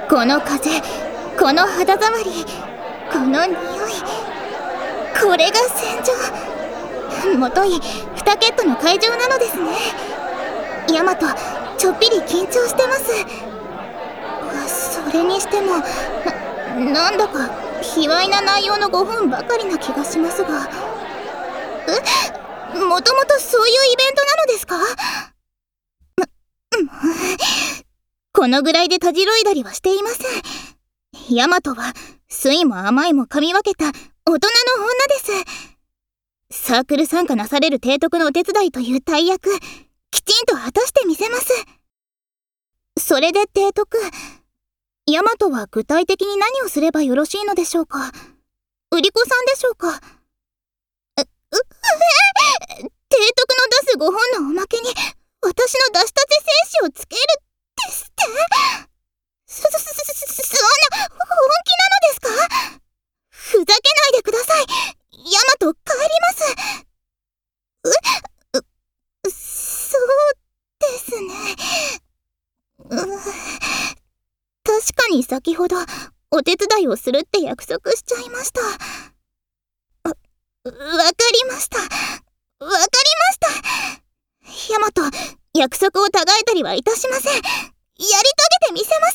この風、この肌触り、この匂い、これが戦場。もといフタケットの会場なのですね。ヤマト、ちょっぴり緊張してます。それにしてもなんだか卑猥な内容の5分ばかりな気がしますが。もともとそういうイベントなのですか？このぐらいでたじろいだりはしていません。ヤマトは酸いも甘いも噛み分けた大人の女です。サークル参加なされる提督のお手伝いという大役、きちんと果たしてみせます。それで提督、ヤマトは具体的に何をすればよろしいのでしょうか？売り子さんでしょうか？提督の出す5本のおまけに私の出したて精子をつけるですって？そんな本気なのですか？ふざけないでください。ヤマト、帰ります。そうですね。確かに先ほどお手伝いをするって約束しちゃいました。わかりました。ヤマト、約束をたがえたりはいたしません。やり遂げてみせます。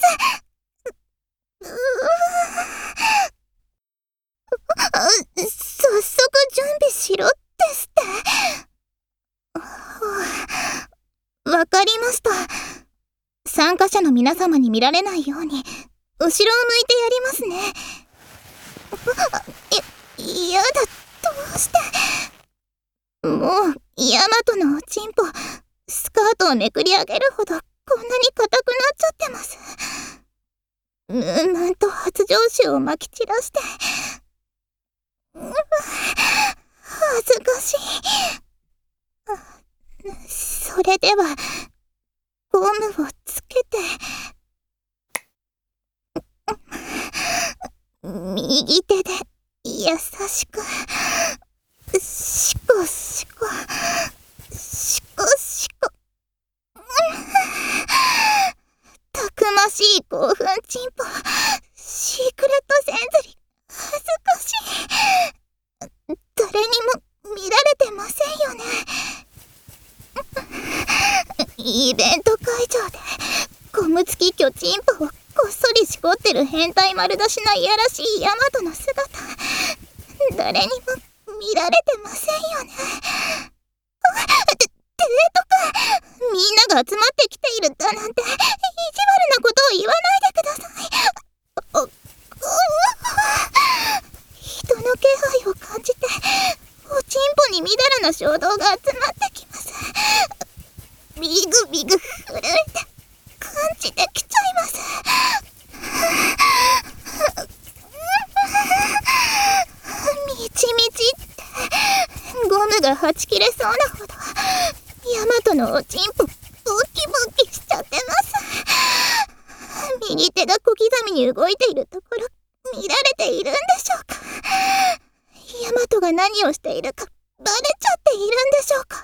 早速準備しろですって。わかりました。参加者の皆様に見られないように後ろを向いてやりますね。やだ、どうして。もうヤマトのおちんぽ、スカートをめくり上げるほどこんなに硬くなっちゃってます。ムンムンと発情臭をまき散らして、恥ずかしい。それではゴムをつけて、右手で優しくシコシコシコシコ。たくましい興奮チンポ、シークレットセンズリ、恥ずかしい。誰にも見られてませんよね。イベント会場でゴム付き巨チンポをこっそりしこってる変態丸出しないやらしいヤマトの姿、誰にも見られてませんよね。提督、みんなが集まってきているだなんて意地悪なことを言わないでください。人の気配を感じておちんぽにみだらな衝動が集まってきます。ビグビグ震えて感じてきちゃいます。みちみちってゴムがはち切れそうなほどヤマトのおちんぽボキボキしちゃってます。右手が小刻みに動いているところ見られているんでしょうか？ヤマトが何をしているかバレちゃっているんでしょうか？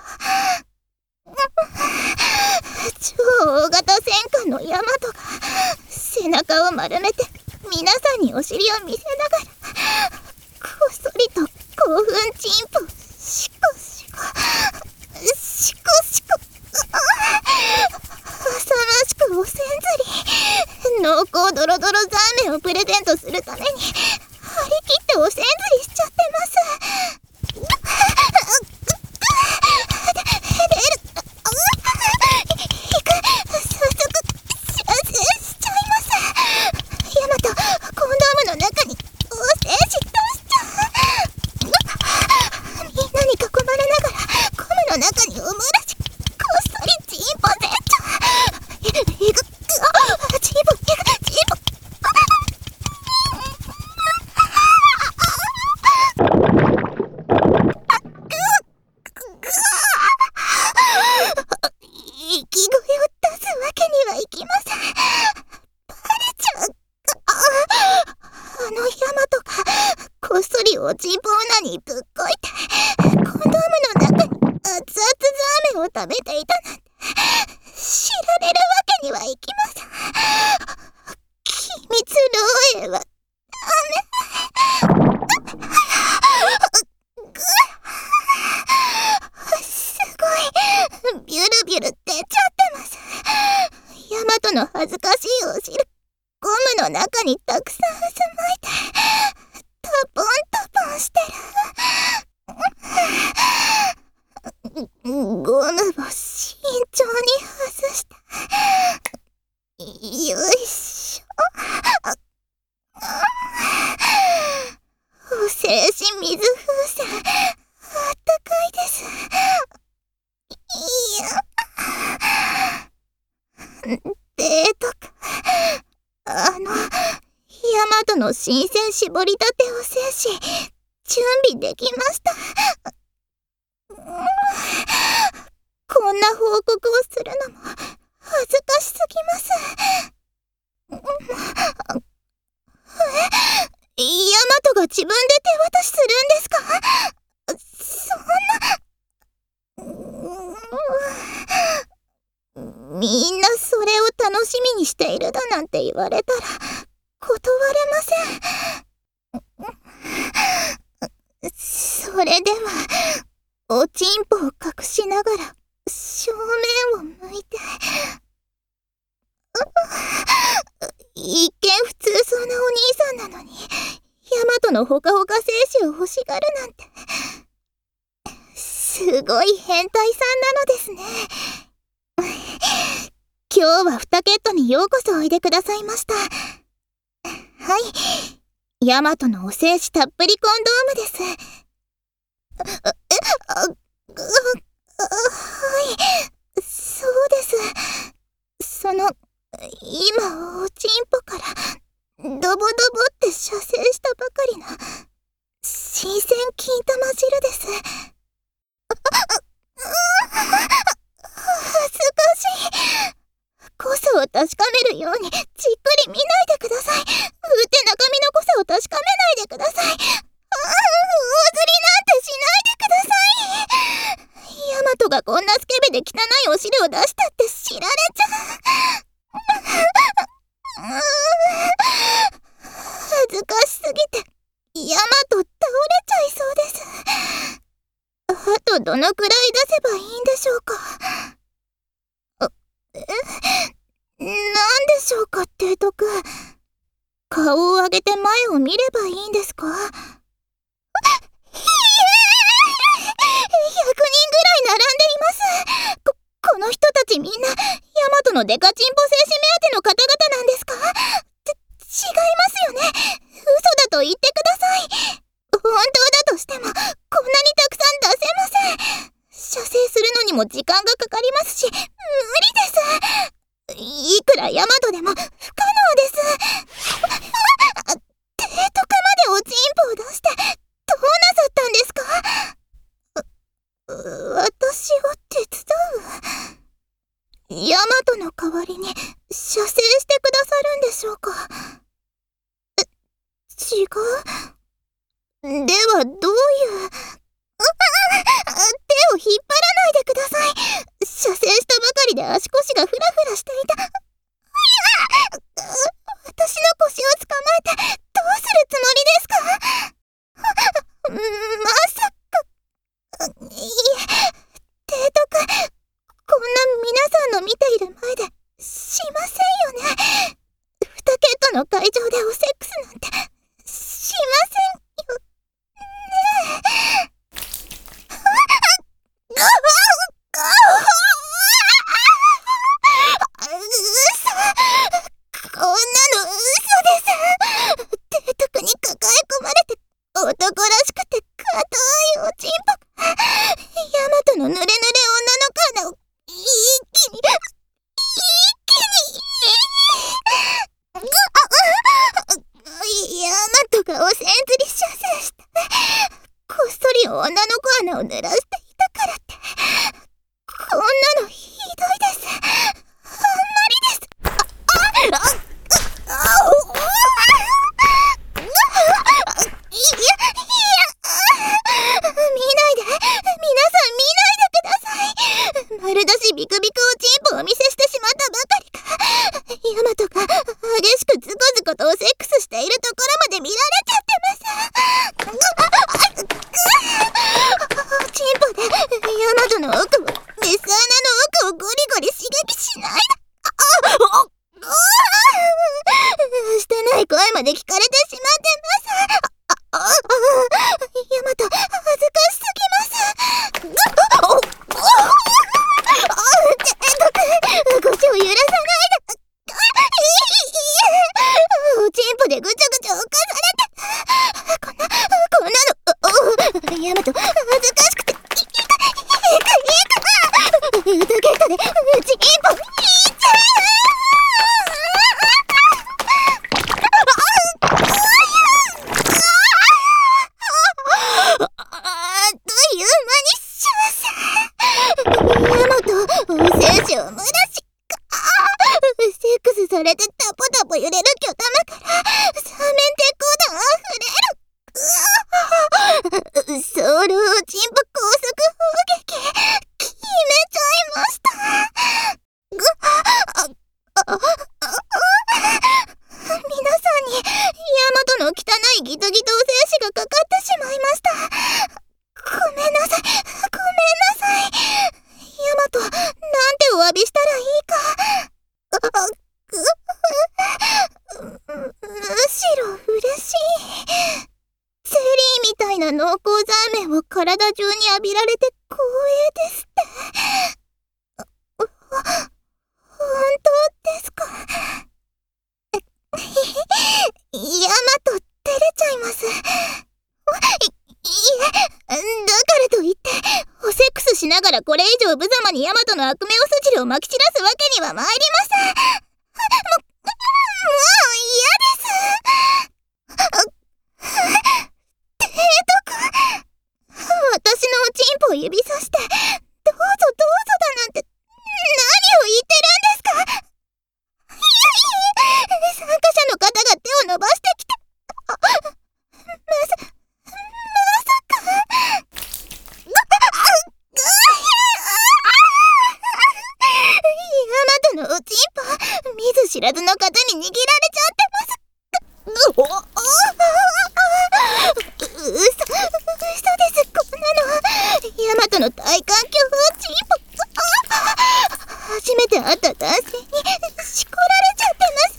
超大型戦艦のヤマトが背中を丸めて皆さんにお尻を見せながらこっそりと興奮チンポシコシコシコシコ、浅ましくおせんずり、濃厚ドロドロザーメンをプレゼントするために張り切っておせんずりしちゃってます。おちんぽ女にぶっこいてコンドームの中に熱々ザーメンを食べていたなんて知られるわけにはいきません。気トの恥ずかしいお汁、ゴムの中にたくさん渦巻いて、タポンタポンしてる。ゴムを慎重に外して、よいしょ。お静止水風船、あったかいです。いや、デートか。ヤマトの新鮮絞りたてを制し、準備できました。こんな報告をするのも恥ずかしすぎます。ヤマトが自分で手渡しするんですか？そんな。みんなそれを楽しみにしているだなんて言われたら断れません。それではおちんぽを隠しながら正面を向いて、一見普通そうなお兄さんなのにヤマトのほかほか精子を欲しがるなんて、すごい変態さんなのですね。今日は2ケットにようこそおいでくださいました。はい、ヤマトのお精子たっぷりコンドームです。はい、そうです。今おちんぽからドボドボって射精したばかりの新鮮金玉汁です。恥ずかしい。濃さを確かめるようにじっくり見ないでください。うて中身の濃さを確かめないでください。大釣りなんてしないでください。ヤマトがこんなスケベで汚いお汁を出したって知られちゃう。恥ずかしすぎてヤマト倒れちゃいそうです。あとどのくらい出せばいいんでしょうか。なんでしょうか、提督。顔を上げて前を見ればいいんですか？100人ぐらい並んでいます。この人たちみんなヤマトのデカチンポ精子目当ての方々なんですか？違いますよね。嘘だと言ってください。本当だとしてもこんなにたくさん出せません。射精するのにも時間がかかりますし無理です。いくらヤマトでも不可能です。提督までおちんぽを出してどうなさったんですか？私を手伝う？ヤマトの代わりに射精してくださるんでしょうか？違う？ではどういう…手を引っ張らないでください。射精したばかりで足腰がフラフラしていた。私の腰を捕まえてどうするつもりですか？まさか…いえ、提督、こんな皆さんの見ている前でしませんよね。2ケットの会場でおセックスなんてしませんよね。こんなの嘘です。提督に抱え込まれて男らしくて硬いおちんぽがヤマトの濡れ濡れ女の体を一気にヤマトがおせんずり射精してこっそり女の子穴を濡らしていたからってこんなのひどいです。あんまりです。見ないで、皆さん見ないでください。丸出しビクビクおちんぽをお見せしてしまったばかりかヤマトが激しくズコズコとおセックスしているところまで見られちゃってます。おちんぽされてタポタポ揺れる巨玉から三面鉄鋼弾あふれる。ソウルーチンプ高速砲撃決めちゃいました。皆さんにヤマトの汚いギトギト精子がかかってしまいました。ごめんなさい、ごめんなさい。ヤマト、なんてお詫びしたらいいか。むしろ嬉しい。ゼリーみたいな濃厚ザーメンを体中に浴びられて光栄ですって。本当ですか。ヤマト照れちゃいます。いえ、だからといっておセックスしながらこれ以上無様にヤマトの悪名を筋をまき散らすわけには参りません。もう嫌です。提督、私のおちんぽを指さしてどうぞどうぞだなんて何を言ってるんですか。参加者の方が手を伸ばしてきて、まさか。ヤマトのおちんぽ、見ず知らずの方に握られちゃってます。嘘です、こんなの。ヤマトの体感恐怖チンポ。初めて会った男性にしこられちゃってます。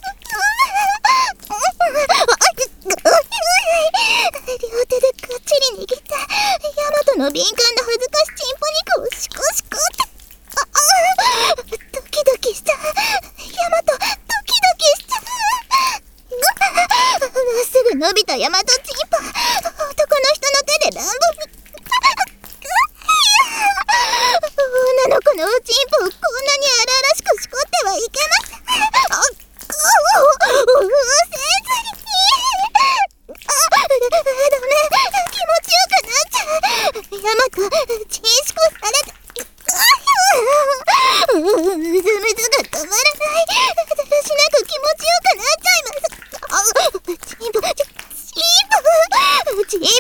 両手でがっちり握ってヤマトの敏感な恥ずかしチンポ肉をシコシコって。ドキドキした。ヤマトドキドキした。まっすぐ伸びたヤマトチンポ、男の人の手で乱暴に。女の子のおちんぽをこんなに荒々しくしこってはいけません。ダメ、気持ちよくなっちゃう。ヤマト、チンシコされてムズムズが止まらない。だらしなく気持ちよくなっちゃいます。チンポこぎ気持ちいい。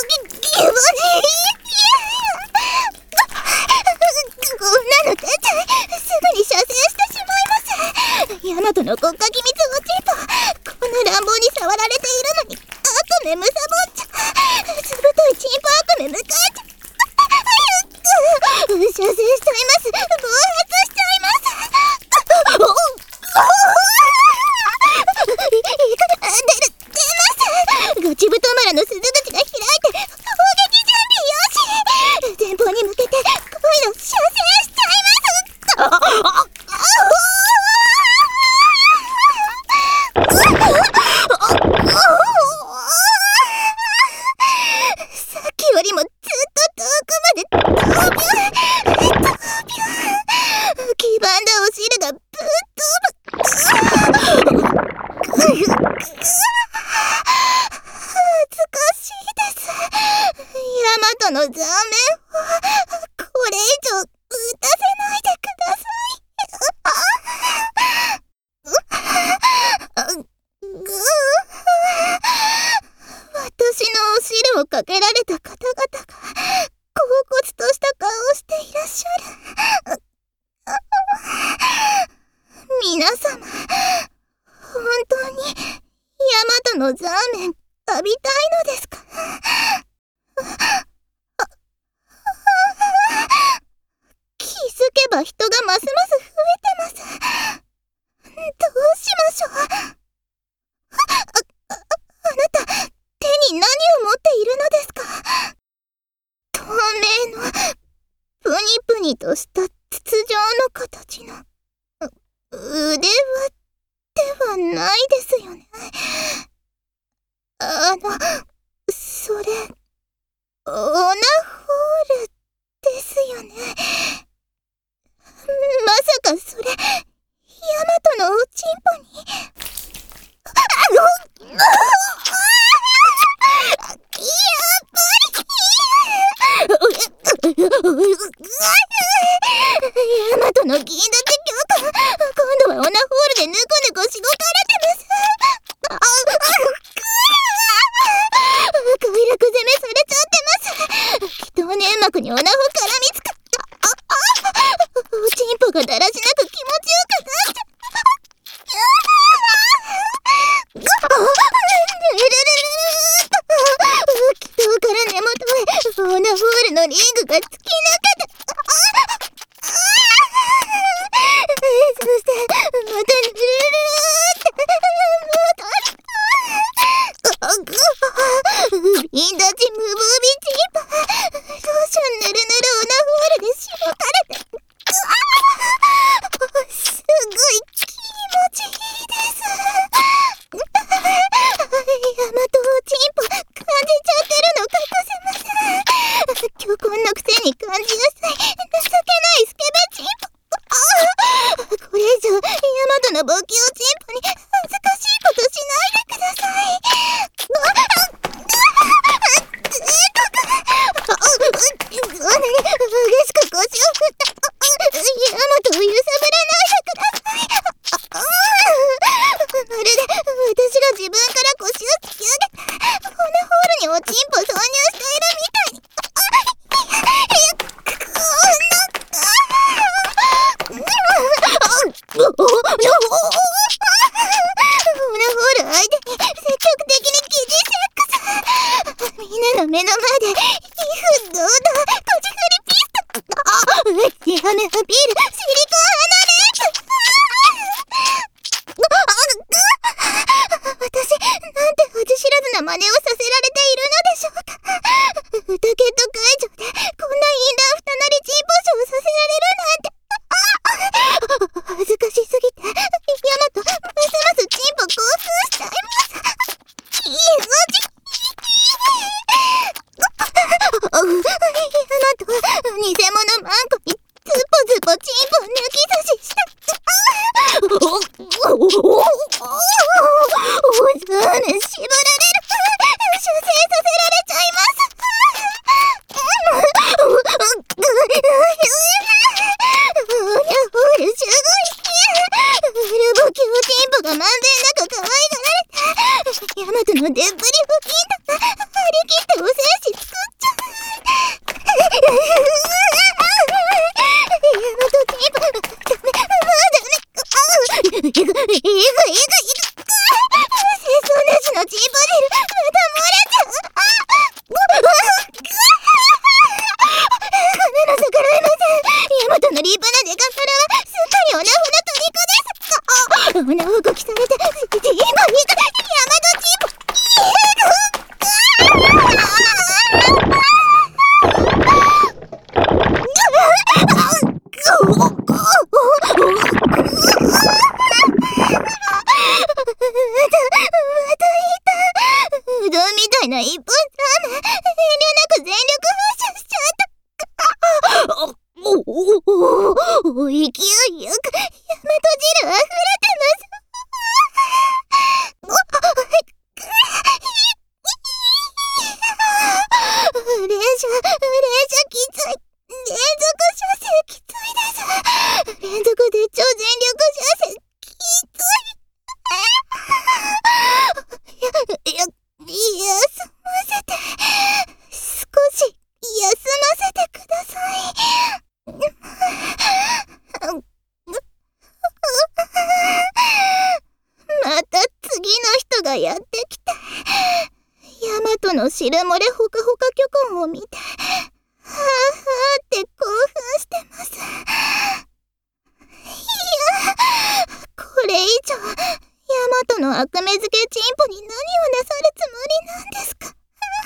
こんなの出ちゃい、すぐに射精してしまいます。ヤマトの国家機密おちんぽ、こんな乱暴に触られているのに悪夢むさぼっちゃ、ずぶといチンポ悪夢迎えちゃ。射精しちゃいます。暴発しちゃいます。出ます。ガチブトマラの鈴口が開いて砲撃準備よし。前方に向けて恋の射精しちゃいます。さっきよりもずっと遠くまで黄ばんだお汁がぶっ飛ぶ。恥ずかしいです。ヤマトのザーメンをこれ以上打たせないでください。私のお汁をかけられた方々が恍惚とした顔をしていらっしゃる。皆様、本当にヤマトのザーメン浴びたいのですか。気づけば人がますます増えてます。どうしましょう。あなた、手に何を持っているのですか。透明のプニプニとした筒状の形の腕輪ではないですよね。それオナホールですよね。まさかそれヤマトのおちんぽに。ヤマトの銀立て教官、今度はオナホールでぬこぬこしごかれてます。快楽攻めされちゃってます。気筒粘膜にオナホ絡みつく。おちんぽがだらしなく気持ちよくなっちゃ気筒から根元へオナホールのリングが突き抜けて、そしてまたぬるるるってビンダチ無防備チンポ、ローションぬるぬるオナホールでしごかれて、すごい気持ちいいです。ヤマトおちんぽ感じちゃってるの隠せません。巨根のくせに感じやすい情けないスケベチンポ。これ以上ヤマトのボキオチンポに恥ずかしいことしないでください。激しく腰を振った。ヤマトを揺さぶらないでください。まるで私が自分から腰を突き上げてオナホールにおちんぽ挿入しているみたいに。オナホール相手に積極的に疑似セックス。みんなの目の前で威風堂々こじふりピスト。やめアピールシリコンハナレープ。私、なんて恥知らずな真似をさせられているのでしょうか。歌ケット会場でこんなインラー二なりチンポショーをさせられるなんて。恥ずかしすぎてヤマトますますチンポ興奮しちゃいます。いいのじヤマトは偽物マンコにズポズポチンポ抜き差しした。おざーね、縛られる。射精させられちゃいます。オナホールすごい。フルボキオチンポがまんべんなく可愛がられて、ヤマトのでっぷり腹筋だ。張り切ってお精子作っちゃう。ヤマトチンポダメ、もうダメ。いく。清掃なしのチンポ汁、また漏れちゃう。ごめんなさい、からいません。ヤマトの立派なデカフラはすっかりオナホの虜です。オナホこきされて今見たヤマトチンポ。うどんみたいな一本ラーメン、遠慮なく全力発射しちゃった。勢いよくヤマト汁溢れてます。連射きつい。連続射精きついです。連続で超全力射精きつい。休ませて。少し休ませてください。また次の人がやってきて、ヤマトの汁漏れほかほか巨根を見て、はぁはぁって興奮してます。いや、これ以上ヤマトの悪目付けチンポに何をなさるつもりなんですか。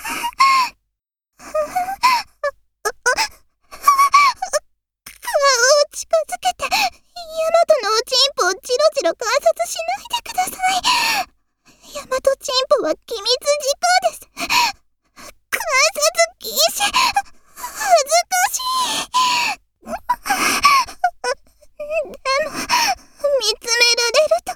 顔を近づけてヤマトのおチンポをチロチロ観察しないでください。ヤマトチンポは機密事項です。観察禁止。恥ずかしい。でも見つめられると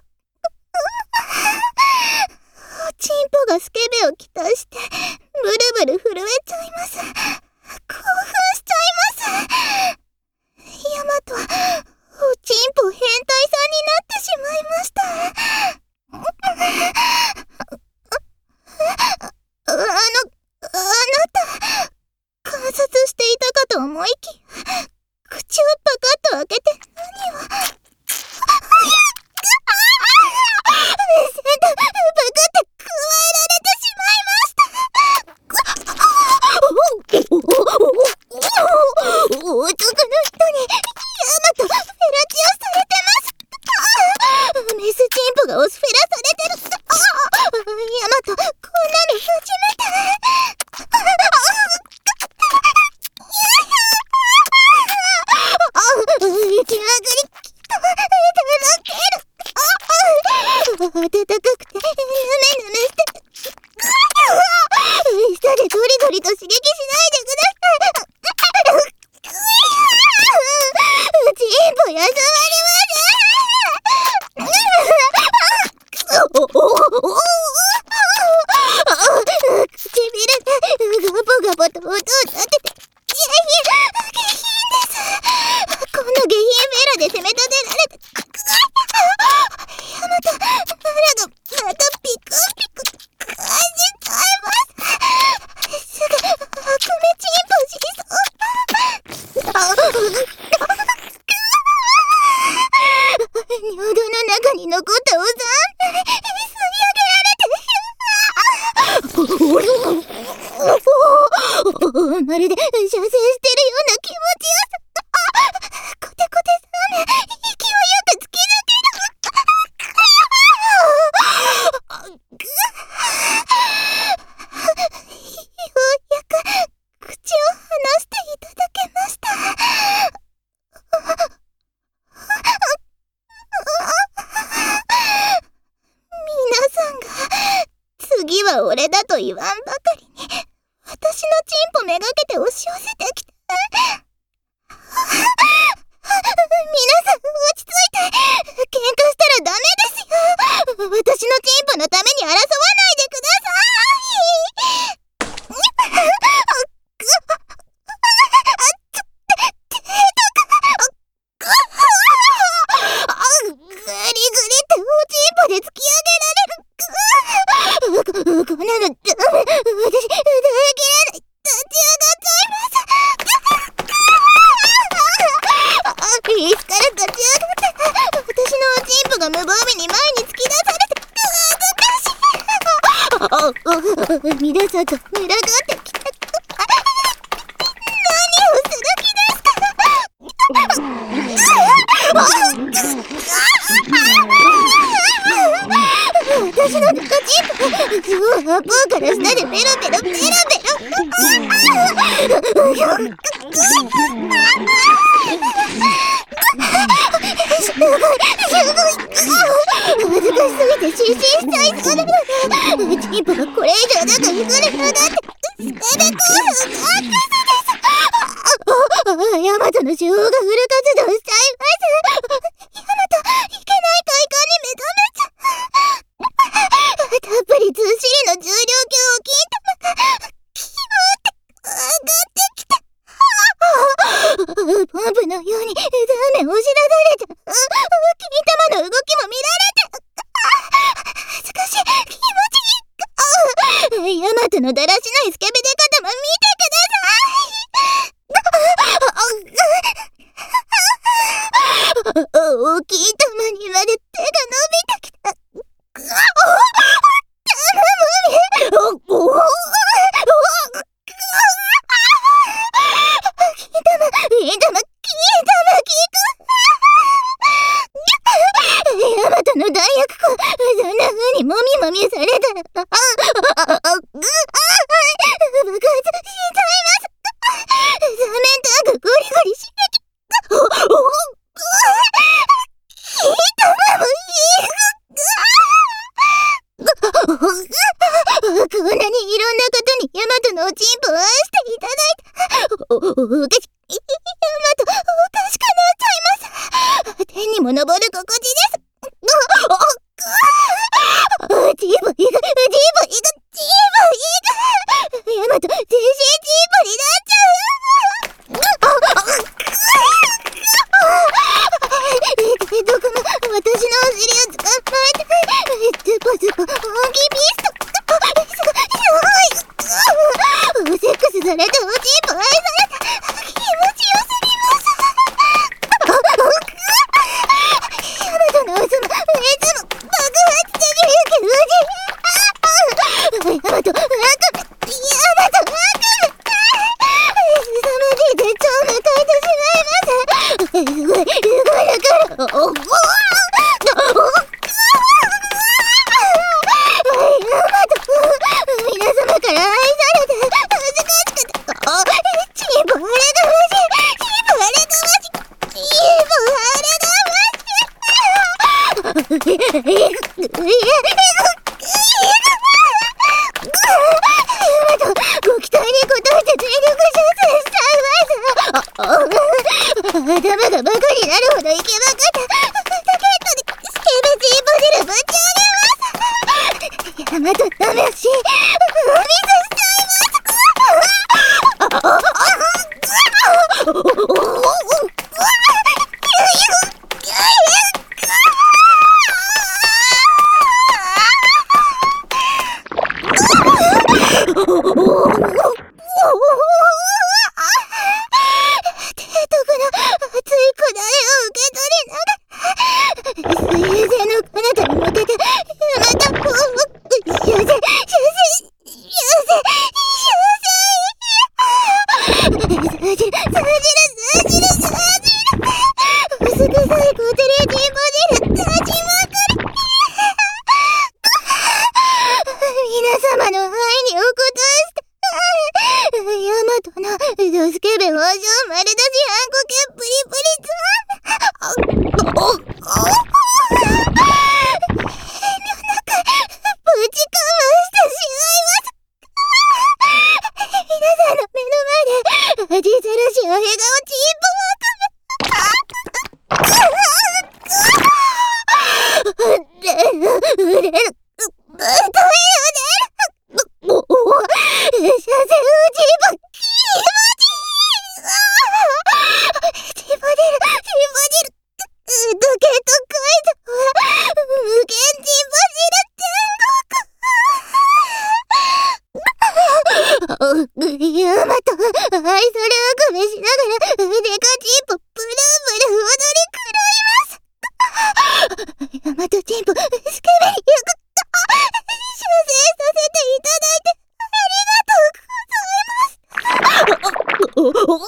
おチンポがスケベをきたしてブルブル震えちゃいます。興奮しちゃいます。ヤマトはおチンポ変態さんになってしまいました。 チンポがオスフェラされてる。ヤマト、こんなの初めて。息上がりきっといただける。暖かくてヌメヌメしてる。舌でゴリゴリと刺激しないでください。チンポ休まりません。唇がガボガボと音を立てて、下品です。こんな下品フェラで攻め立てられて、ヤマト、腹がまたピクピク感じちゃいます。すぐ悪夢チンポしそう。尿道の中に残ったお産、吸い上げられて、まるで射精してるような気持ちよさ。コテコテサーメン、勢いよく突き抜ける。ようやく口を離していただけました。皆さんが次は俺だと言わんばかりに私のチンポめがけて押し寄せてきた。皆さん落ち着いて。喧嘩したらダメですよ。私のチンポのために争わないでください。グリグリっておチンポで突き上げられる。こんなのダメ。私、耐えきれない。立ち上がっちゃいます。椅子から立ち上がって、私のおチンポが無防備に前に突き出されて、皆さんと群がってきた。何をする気ですか。私のチンポ、そう箱から下でペロペロペロペロ。すごい。恥ずかしすぎて失神しちゃいそうだ。チンポがこれ以上なんか膨れ上がって、スケベ興奮がアップスです。ヤマトの手法がフル活動しちゃいます。ヤマト、いけない快感に目覚めちゃう。たっぷりずっしりの重量級を金玉がキモって上がってきて、ポンプのようにザーメン押し出されちゃう。金玉の動きも見られて、恥ずかしい、気持ちいい。ヤマトのだらしないスケベ出方も見てください。大きい玉にまで手が伸びてきた。ヤマトの弾薬庫、そんな風にもみもみされたら、爆発しちゃいます。座面タンクゴリゴリ刺激。金玉もこんなにいろんな方にヤマトのおチンポを愛していただいた。おかしくなっちゃいます。天にも昇る心地です。チーボイがヤマト全身チーボになっちゃう。どこも私のお尻を捕まえて、ズポズポ本気ビースト。セックスされたおチンポ愛された。気持ちよすぎます。ヤマトのおつもいつも爆発的にヤマトワカメ。凄まじい絶頂を迎えてしまいます。すごいだからご期待に応えて全力挑戦したいわ。頭がバカになるほどイケバカだ。タケットでスケベチーボデルぶち上げます。ヤマト魂お見せしちゃいスケベ王将丸出しハンコケプリプリつまん。変な中ぶちかましてしまいます。皆さんの目の前で味ざらしおへがおチーヤマト、愛されあくびしながら、デカチンポ、ブルーブル踊り食らいます。ヤマトチンポ、スケベによく射精させていただいて、ありがとうございます。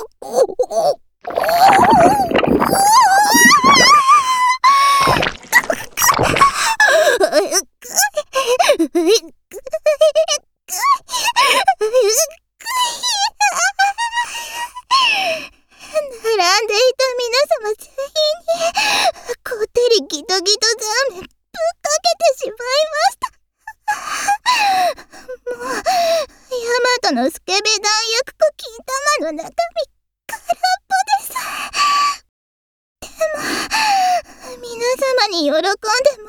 並んでいた皆様全員にこってりギトギトザーメンぶっかけてしまいました。もうヤマトのスケベ弾薬と金玉の中身空っぽです。でも皆様に喜んで